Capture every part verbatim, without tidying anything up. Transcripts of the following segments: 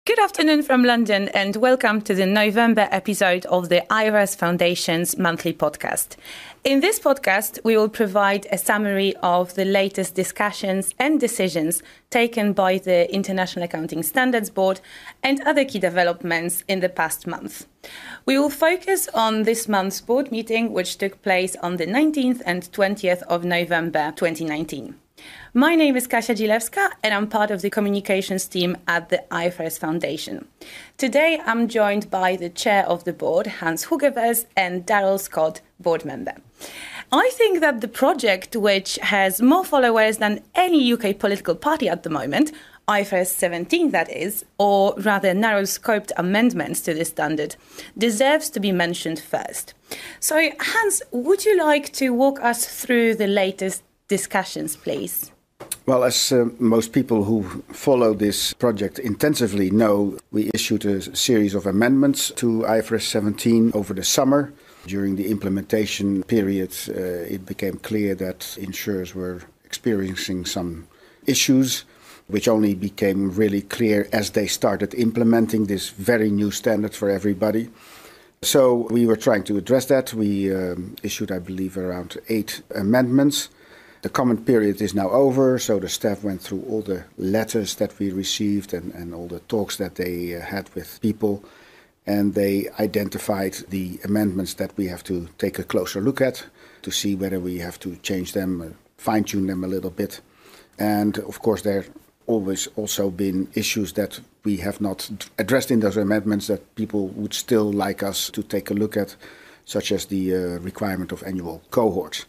Good afternoon from London and welcome to the November episode of the I F R S Foundation's monthly podcast. In this podcast, we will provide a summary of the latest discussions and decisions taken by the International Accounting Standards Board and other key developments in the past month. We will focus on this month's board meeting, which took place on the nineteenth and twentieth of November twenty nineteen. My name is Kasia Dzilewska and I'm part of the communications team at the I F R S Foundation. Today I'm joined by the chair of the board, Hans Hugevers, and Daryl Scott, board member. I think that the project, which has more followers than any U K political party at the moment, I F R S seventeen that is, or rather narrow-scoped amendments to this standard, deserves to be mentioned first. So Hans, would you like to walk us through the latest discussions, please? Well, as uh, most people who follow this project intensively know, we issued a series of amendments to I F R S seventeen over the summer. During the implementation period, uh, it became clear that insurers were experiencing some issues, which only became really clear as they started implementing this very new standard for everybody. So we were trying to address that. We um, issued, I believe, around eight amendments. The comment period is now over, so the staff went through all the letters that we received and, and all the talks that they uh, had with people, and they identified the amendments that we have to take a closer look at to see whether we have to change them, uh, fine-tune them a little bit. And of course there have always also been issues that we have not addressed in those amendments that people would still like us to take a look at, such as the uh, requirement of annual cohorts.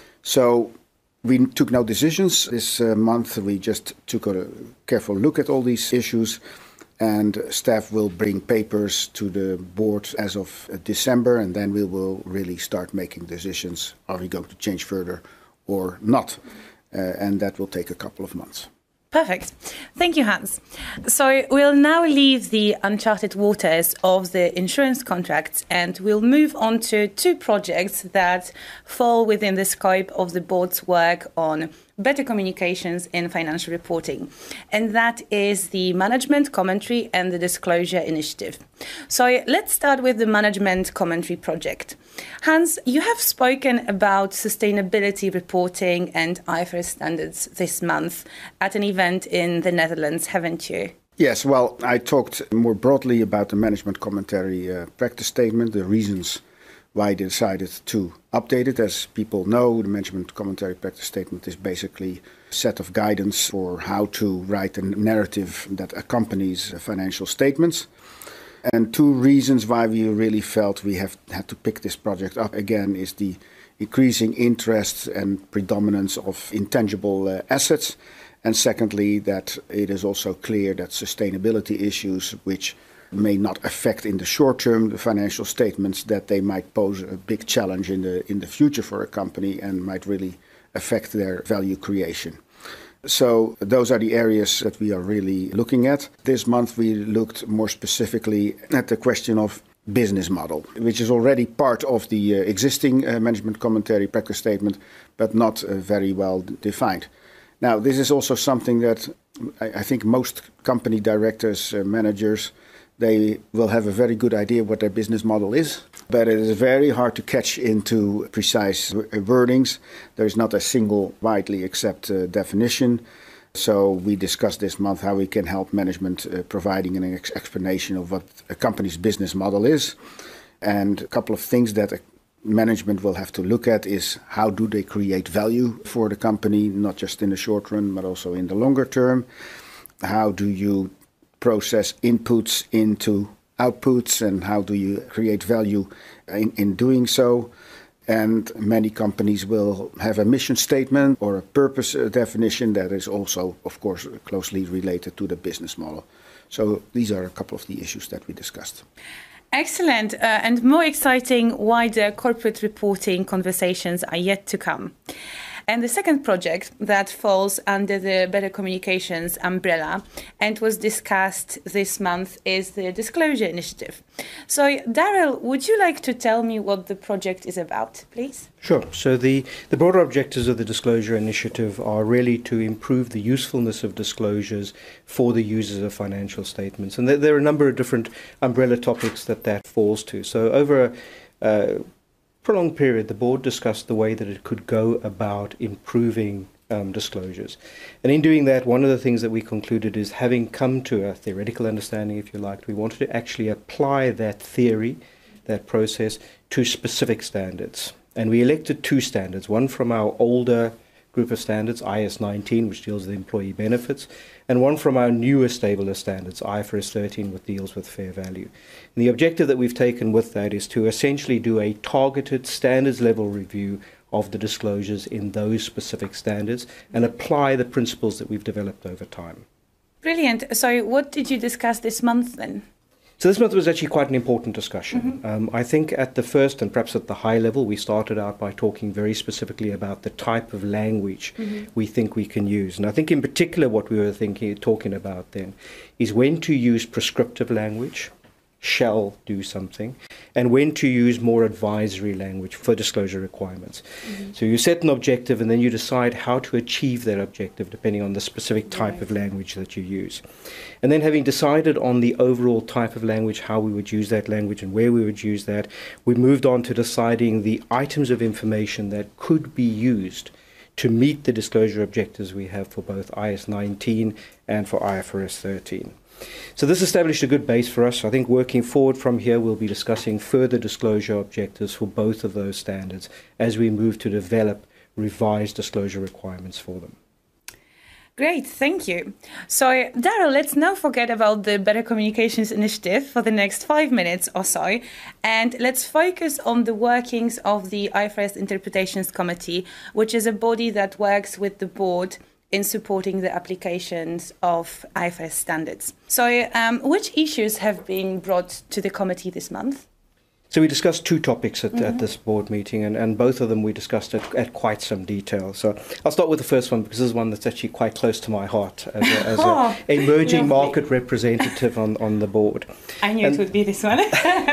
So we took no decisions this uh, month. We just took a careful look at all these issues, and staff will bring papers to the board as of uh, December, and then we will really start making decisions. Are we going to change further or not? Uh, and that will take a couple of months. Perfect. Thank you, Hans. So we'll now leave the uncharted waters of the insurance contracts and we'll move on to two projects that fall within the scope of the board's work on better communications in financial reporting. And that is the management commentary and the disclosure initiative. So let's start with the management commentary project. Hans, you have spoken about sustainability reporting and I F R S standards this month at an event in the Netherlands, haven't you? Yes, well, I talked more broadly about the management commentary uh, practice statement, the reasons why they decided to update it. As people know, the management commentary practice statement is basically a set of guidance for how to write a narrative that accompanies financial statements. And two reasons why we really felt we have had to pick this project up again is the increasing interest and predominance of intangible uh, assets. And secondly, that it is also clear that sustainability issues, which may not affect in the short term the financial statements, that they might pose a big challenge in the in the future for a company and might really affect their value creation. So those are the areas that we are really looking at. This month we looked more specifically at the question of business model, which is already part of the uh, existing uh, management commentary practice statement, but not uh, very well defined. Now, this is also something that I, I think most company directors, uh, managers, they will have a very good idea what their business model is, but it is very hard to catch into precise wordings. There is not a single widely accepted uh, definition. So we discussed this month how we can help management uh, providing an ex- explanation of what a company's business model is. And a couple of things that a management will have to look at is how do they create value for the company, not just in the short run, but also in the longer term. How do you process inputs into outputs, and how do you create value in, in doing so? And many companies will have a mission statement or a purpose definition that is also, of course, closely related to the business model. So these are a couple of the issues that we discussed. Excellent. Uh, and more exciting, wider corporate reporting conversations are yet to come. And the second project that falls under the Better Communications umbrella and was discussed this month is the Disclosure Initiative. So, Daryl, would you like to tell me what the project is about, please? Sure. So the, the broader objectives of the Disclosure Initiative are really to improve the usefulness of disclosures for the users of financial statements. And there, there are a number of different umbrella topics that that falls to. So over a uh, prolonged period, the board discussed the way that it could go about improving um, disclosures. And in doing that, one of the things that we concluded is, having come to a theoretical understanding, if you like, we wanted to actually apply that theory, that process, to specific standards. And we elected two standards, one from our older group of standards, I S nineteen, which deals with employee benefits, and one from our newer, stabler standards, I F R S thirteen, which deals with fair value. And the objective that we've taken with that is to essentially do a targeted standards level review of the disclosures in those specific standards and apply the principles that we've developed over time. Brilliant. So what did you discuss this month then? So this month was actually quite an important discussion. Mm-hmm. Um, I think at the first and perhaps at the high level, we started out by talking very specifically about the type of language mm-hmm. we think we can use. And I think in particular what we were thinking, talking about then is when to use prescriptive language, shall do something, and when to use more advisory language for disclosure requirements. Mm-hmm. So you set an objective and then you decide how to achieve that objective depending on the specific type right. of language that you use. And then having decided on the overall type of language, how we would use that language and where we would use that, we moved on to deciding the items of information that could be used to meet the disclosure objectives we have for both I S nineteen and for I F R S thirteen. So this established a good base for us. I think working forward from here, we'll be discussing further disclosure objectives for both of those standards as we move to develop revised disclosure requirements for them. Great, thank you. So, Daryl, let's now forget about the Better Communications Initiative for the next five minutes or so, and let's focus on the workings of the I F R S Interpretations Committee, which is a body that works with the board in supporting the applications of I F R S standards. So um, which issues have been brought to the committee this month? So we discussed two topics at, mm-hmm. at this board meeting, and, and both of them we discussed at, at quite some detail. So I'll start with the first one because this is one that's actually quite close to my heart as a, as oh, a emerging lovely. market representative on, on the board. I knew and, it would be this one.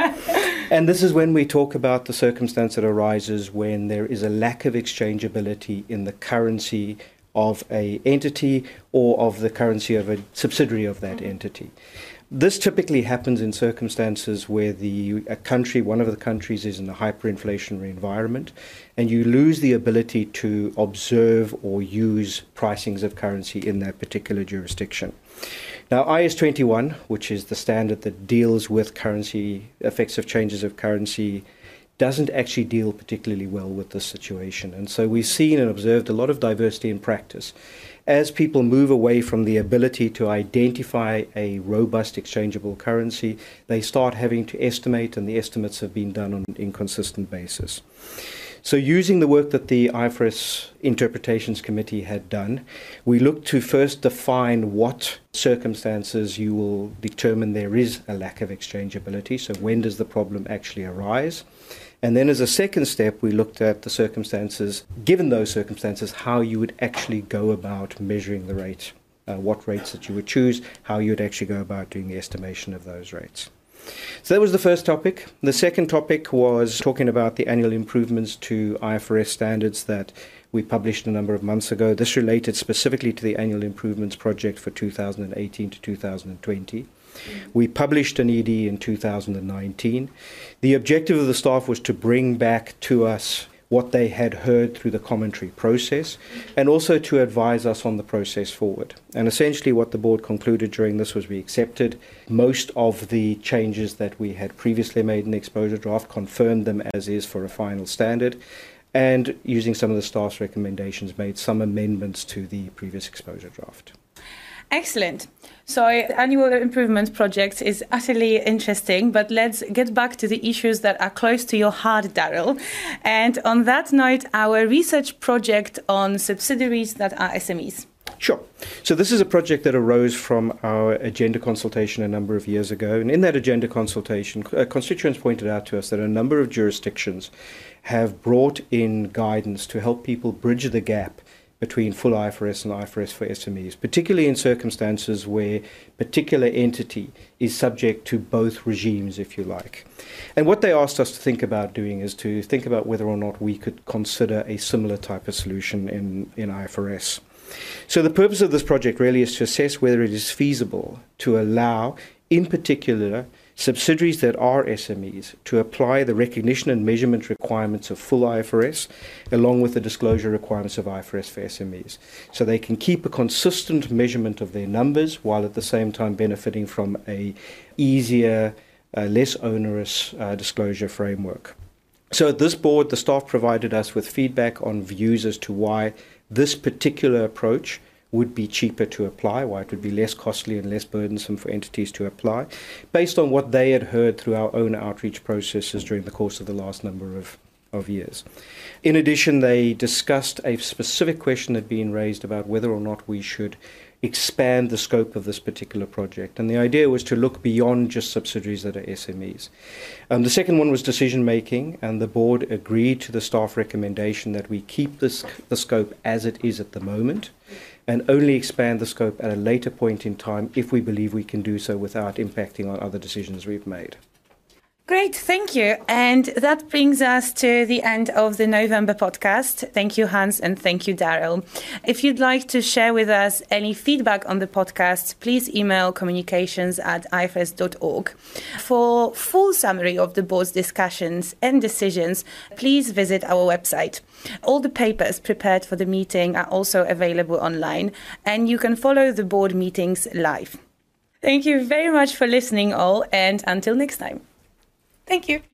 And this is when we talk about the circumstance that arises when there is a lack of exchangeability in the currency of a entity or of the currency of a subsidiary of that entity. This typically happens in circumstances where the a country, one of the countries is in a hyperinflationary environment, and you lose the ability to observe or use pricings of currency in that particular jurisdiction. Now, I S twenty-one, which is the standard that deals with currency, effects of changes of currency, doesn't actually deal particularly well with this situation. And so we've seen and observed a lot of diversity in practice. As people move away from the ability to identify a robust exchangeable currency, they start having to estimate, and the estimates have been done on an inconsistent basis. So using the work that the I F R S Interpretations Committee had done, we looked to first define what circumstances you will determine there is a lack of exchangeability. So when does the problem actually arise? And then as a second step, we looked at the circumstances, given those circumstances, how you would actually go about measuring the rate, uh, what rates that you would choose, how you would actually go about doing the estimation of those rates. So that was the first topic. The second topic was talking about the annual improvements to I F R S standards that we published a number of months ago. This related specifically to the annual improvements project for two thousand eighteen to two thousand twenty. We published an E D in two thousand nineteen. The objective of the staff was to bring back to us what they had heard through the commentary process, and also to advise us on the process forward. And essentially what the board concluded during this was we accepted most of the changes that we had previously made in the exposure draft, confirmed them as is for a final standard, and using some of the staff's recommendations made some amendments to the previous exposure draft. Excellent. So annual improvement project is utterly interesting, but let's get back to the issues that are close to your heart, Daryl. And on that note, our research project on subsidiaries that are S M Es. Sure. So this is a project that arose from our agenda consultation a number of years ago. And in that agenda consultation, uh, constituents pointed out to us that a number of jurisdictions have brought in guidance to help people bridge the gap between full I F R S and I F R S for S M Es, particularly in circumstances where a particular entity is subject to both regimes, if you like. And what they asked us to think about doing is to think about whether or not we could consider a similar type of solution in, in I F R S. So the purpose of this project really is to assess whether it is feasible to allow, in particular, subsidiaries that are S M Es to apply the recognition and measurement requirements of full I F R S along with the disclosure requirements of I F R S for S M Es. So they can keep a consistent measurement of their numbers while at the same time benefiting from a easier, uh, less onerous uh, disclosure framework. So at this board, the staff provided us with feedback on views as to why this particular approach would be cheaper to apply, why it would be less costly and less burdensome for entities to apply, based on what they had heard through our own outreach processes during the course of the last number of, of years. In addition, they discussed a specific question that had been raised about whether or not we should expand the scope of this particular project. And the idea was to look beyond just subsidiaries that are S M Es. Um, the second one was decision making, and the board agreed to the staff recommendation that we keep this, the scope as it is at the moment, and only expand the scope at a later point in time if we believe we can do so without impacting on other decisions we've made. Great, thank you. And that brings us to the end of the November podcast. Thank you, Hans, and thank you, Daryl. If you'd like to share with us any feedback on the podcast, please email communications at I F R S dot org. For full summary of the board's discussions and decisions, please visit our website. All the papers prepared for the meeting are also available online, and you can follow the board meetings live. Thank you very much for listening all, and until next time. Thank you.